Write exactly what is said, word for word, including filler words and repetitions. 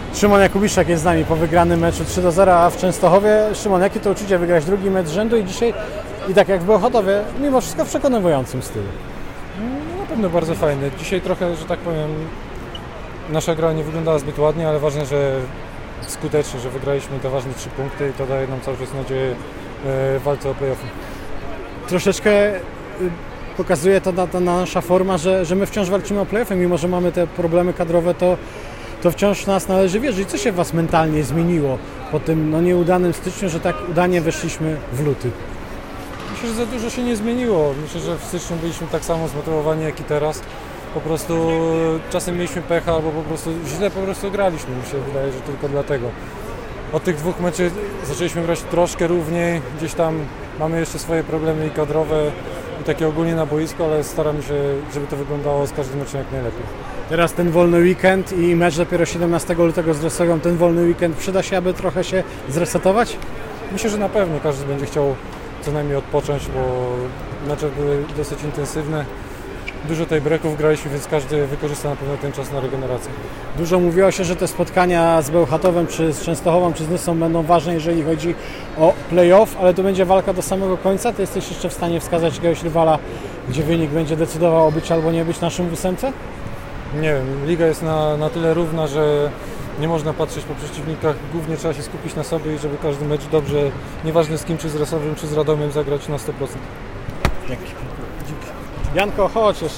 Szymon Jakubiszek jest z nami po wygranym meczu trzy do zera, a w Częstochowie. Szymon, jakie to uczucie wygrać drugi mecz z rzędu i dzisiaj, i tak jak w Bełchatowie, mimo wszystko w przekonywującym stylu? No, na pewno bardzo fajne. Dzisiaj trochę, że tak powiem, nasza gra nie wyglądała zbyt ładnie, ale ważne, że skutecznie, że wygraliśmy te ważne trzy punkty i to daje nam cały czas nadzieję w walce o play-offy. Troszeczkę y, pokazuje to ta, ta nasza forma, że, że my wciąż walczymy o play-offy, mimo że mamy te problemy kadrowe, to, to wciąż nas należy wierzyć. Co się w Was mentalnie zmieniło po tym no, nieudanym styczniu, że tak udanie weszliśmy w luty? Myślę, że za dużo się nie zmieniło. Myślę, że w styczniu byliśmy tak samo zmotywowani jak i teraz. Po prostu czasem mieliśmy pecha, albo po prostu źle po prostu graliśmy. Mi się wydaje, że tylko dlatego. Od tych dwóch meczów zaczęliśmy grać troszkę równiej. Gdzieś tam mamy jeszcze swoje problemy i kadrowe, i takie ogólnie na boisku, ale staramy się, żeby to wyglądało z każdym meczem jak najlepiej. Teraz ten wolny weekend i mecz dopiero siedemnastego lutego z Rossogą. Ten wolny weekend przyda się, aby trochę się zresetować? Myślę, że na pewno każdy będzie chciał co najmniej odpocząć, bo mecze były dosyć intensywne. Dużo tej breaków graliśmy, więc każdy wykorzysta na pewno ten czas na regenerację. Dużo mówiło się, że te spotkania z Bełchatowem, czy z Częstochową, czy z Nysą będą ważne, jeżeli chodzi o play-off, ale to będzie walka do samego końca. Ty jesteś jeszcze w stanie wskazać jakiegoś rywala, gdzie wynik będzie decydował o być albo nie być naszym w ósemce? Nie wiem, liga jest na, na tyle równa, że nie można patrzeć po przeciwnikach. Głównie trzeba się skupić na sobie i żeby każdy mecz dobrze, nieważne z kim, czy z Rasowym, czy z Radomiem, zagrać na sto procent. Dzięki. Janko, chodź jeszcze.